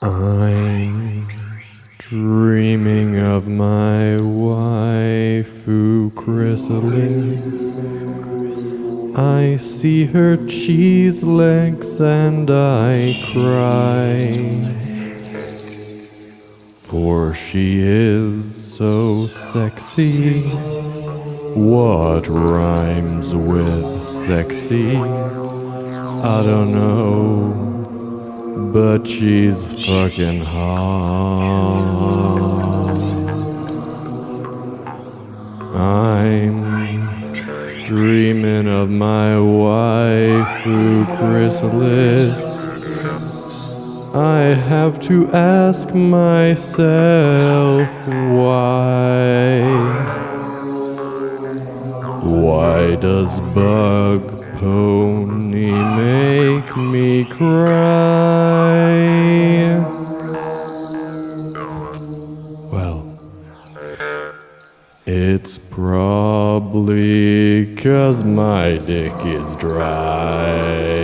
I'm dreaming of my waifu chrysalis. I see her cheese legs and I cry, for she is so sexy. What rhymes with sexy? I don't know. But she's fucking hot. I'm dreaming of my waifu chrysalis. I have to ask myself why. Why does Bug Pony make me cry? Well, it's probably 'cause my dick is dry.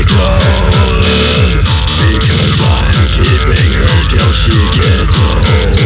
Because I'm keeping her till she gets old.